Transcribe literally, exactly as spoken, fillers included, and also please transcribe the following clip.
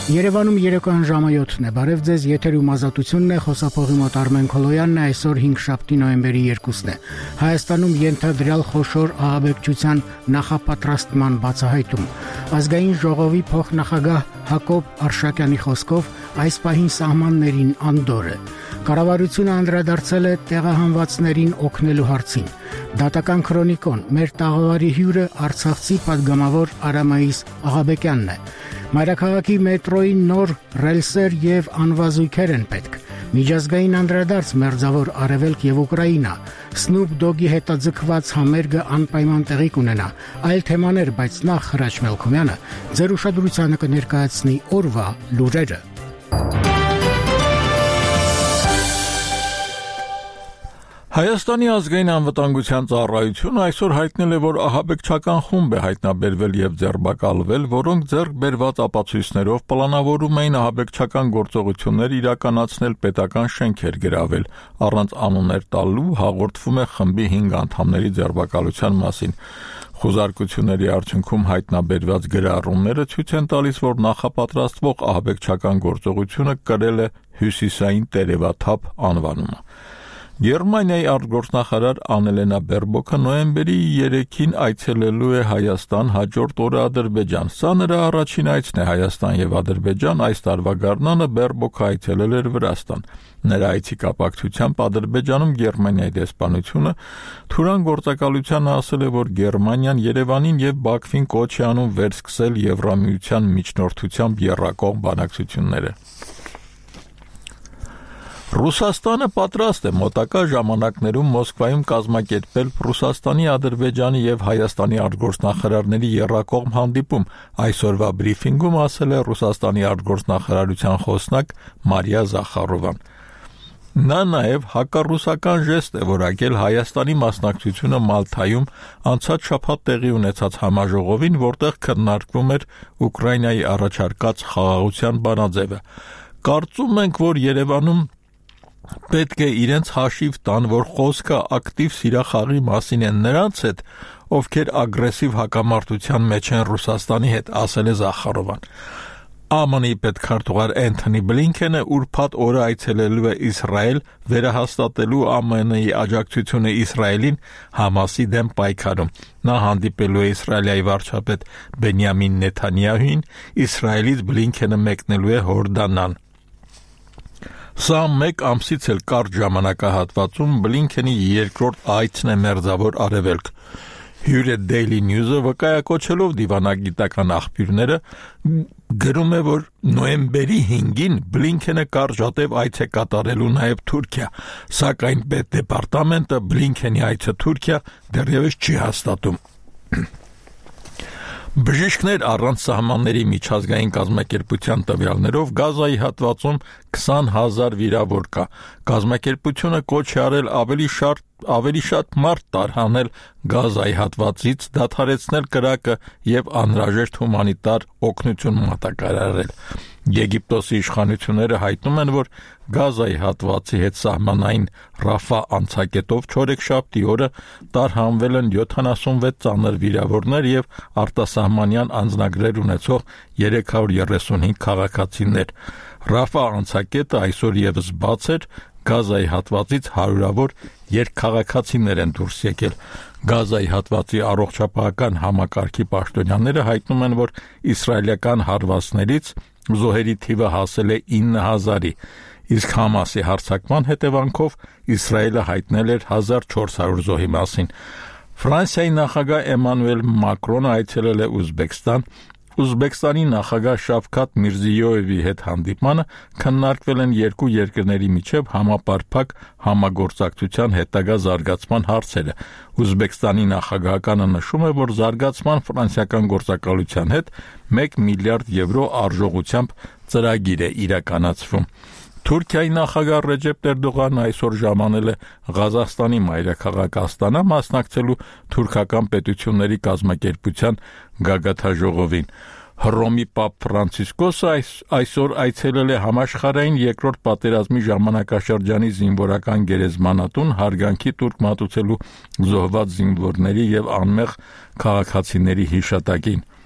Երևանում երեկոյան ժամը յոթն է, բարև ձեզ, եթերում ազատությունն է, խոսափողի մոտ Արմեն Քոլոյանն է, այսօր հինգշաբթի նոյեմբերի երկուսն է։ Հայաստանում ենթադրյալ խոշոր ահաբեկչության նախապատրաստման բացահայտում։ Ազգային ժողովի փոխնախագահ Հակոբ Արշակյանի խոսքով այս պահին սահմաններին անդոր է։ Կառավարությունը անդրադարձել է տեղահանվածներին օգնելու հարցին։ Դատական քրոնիկոն մեր տաղավարի հյուրը Արցախցի պատգամավոր Արամայիս Աղաբեկյանն է։ Մայրաքաղաքի մետրոյի նոր ռելսեր եւ անվազույգեր են պետք։ Միջազգային անդրադարձ Մերձավոր Արևելք եւ Ուկրաինա։ Snoop Dogg-ի հետաձգված համերգը անպայման տեղի կունենա։ Այլ թեմաներ, բայց նախ Հրաչ Մելքոմյանը ձեր ուշադրությանը կներկայացնի օրվա լուրերը։ Հայաստանի ազգային անվտանգության ծառայությունը այսօր հայտնել է, որ ահաբեկչական խումբ է հայտնաբերվել եւ ձերբակալվել, որոնք ձեռք բերված ապացույցներով պլանավորում էին ահաբեկչական գործողություններ իրականացնել, պետական շենքեր գրավել։ Առանց անուններ տալու հաղորդվում է խմբի հինգ անդամների ձերբակալության մասին։ Խոզարկությունների արդյունքում հայտնաբերված գրառումները ցույց են տալիս, որ նախապատրաստվող ահաբեկչական գործողությունը կրել է հյուսիսային տերևաթափ անվանումը։ Գերմանիայի արտգործնախարար Անելենա Բերբոկը նոյեմբերի երեքին այցելելու է Հայաստան, հաջորդ օրը Ադրբեջան։ Սա նրա առաջին այցն է Հայաստան եւ Ադրբեջան, այս տարվա գարնանը Բերբոկը այցելել էր Վրաստան։ Նրա այցի կապակցությամբ Ադրբեջանում Գերմանիայի դեսպանությունը թուրան գործակալությանը ասել է, որ Գերմանիան Երևանին եւ Բաքվին կոչ է անում վերսկսել Եվրամիության միջնորդությամբ եռակողմ բանակցությունները։ Ռուսաստանը պատրաստ է մոտակա ժամանակներում Մոսկվայում կազմակերպել Ռուսաստանի, Ադրբեջանի եւ Հայաստանի արտգործնախարարների եռակողմ հանդիպում, այսօրվա բրիֆինգում ասել է Ռուսաստանի արտգործնախարարության խոսնակ Մարիա Զախարովան։ Նա նաև հակառուսական ժեստ է որակել Հայաստանի մասնակցությունը Մալթայում անցած շաբաթ տեղի ունեցած համաժողովին, որտեղ քննարկվում էր Ուկրաինայի առաջարկած խաղաղության բանաձևը։ Կարծում ենք, որ Երևանում պետք է իրենց հաշիվ տան, որ խոսքը ակտիվ սիրախաղի մասին են նրանց հետ, ովքեր ագրեսիվ հակամարտության մեջ են Ռուսաստանի հետ, ասել է Զախարովան։ ԱՄՆ-ի պետքարտուղար Էնթոնի Բլինքենը ուրբաթ օրը այցելելու է Իսրայել, վերահաստատելու ԱՄՆ-ի աջակցությունը Իսրայելին Համասի դեմ պայքարում։ Նա հանդիպելու է Իսրայելի վարչապետ Բենյամին Նեթանյահուին, Իսրայելից Բլինքենը մեկնելու է Հորդանան։ Սա մեկ ամսից էլ կարճ ժամանակահատվածում Բլինքենի երկրորդ այցն է Մերձավոր Արևելք։ Հյուրը Daily News-ը վկայակոչելով դիվանագիտական աղբյուրները գրում է, որ նոյեմբերի հինգին Բլինքենը կարճատև այց է կատարելու նաև Թուրքիա, սակայն պետդեպարտամենտը Բլինքենի այցը Թուրքիա դեռևս չի հաստատում։ Բժիշկներ առանց սահմանների միջազգային կազմակերպության տվյալներով Գազայի հատվածում քսան հազար վիրավոր կա։ Կազմակերպությունը կոչ է արել ավելի շատ ավելի շատ մարդ տարհանել Գազայի հատվածից, դադարեցնել կրակը եւ անհրաժեշտ հումանիտար օգնություն մատակարարել։ Եգիպտոսի իշխանությունները հայտնում են, որ Գազայի հատվածի հետ սահմանային Ռաֆա անցակետով չորեքշաբթի օրը տարհանվել են յոթանասունվեց ծանր վիրավորներ եւ արտասահմանյան անձնագրեր ունեցող երեք հարյուր երեսունհինգ քաղաքացիներ։ Ռաֆա անցակետը այսօր եւս բաց էր, Գազայի հատվածից հարյուրավոր երկքաղաքացիներ են դուրս եկել։ Գազայի հատվածի առողջապահական համակարգի պաշտոնյաները հայտնում են, որ իսրայելական հարվածներից զոհերի թիվը հասել է ինը հազարի, իսկ Համասի հարձակման հետևանքով Իսրայելը հայտնել էր հազար չորս հարյուր զոհի մասին։ Ֆրանսիայի նախագահ Էմանուել Մակրոնը այցելել է Ուզբեկստան։ Ուզբեկստանի նախագահ Շավքաթ Միրզիյոևի հետ հանդիպմանը քննարկվել են երկու երկրների միջև համապարփակ համագործակցության հետագա զարգացման հարցերը։ Ուզբեկստանի նախագահականը նշում է, որ զարգացման ֆրանսիական գործակալության հետ մեկ միլիարդ եվրո արժողությամբ ծրագիր է իրականացվում։ Թուրքիայի նախագահ Ռեջեփ Էրդողանն այսօր ժամանել է Ղազախստանի մայրաքաղաք Աստանա մասնակցելու թուրքական պետությունների կազմակերպության գագաթաժողովին։ Հռոմի Պապ Ֆրանցիսկոսը այս, այսօր այցելել է համաշխարհային երկրորդ պատերազմի ժամանակաշրջանի զինվորական գերեզմանատուն հարգանքի տուրք մատուցելու զոհված զինվորների եւ անմեղ քաղաքացիների հիշատակին։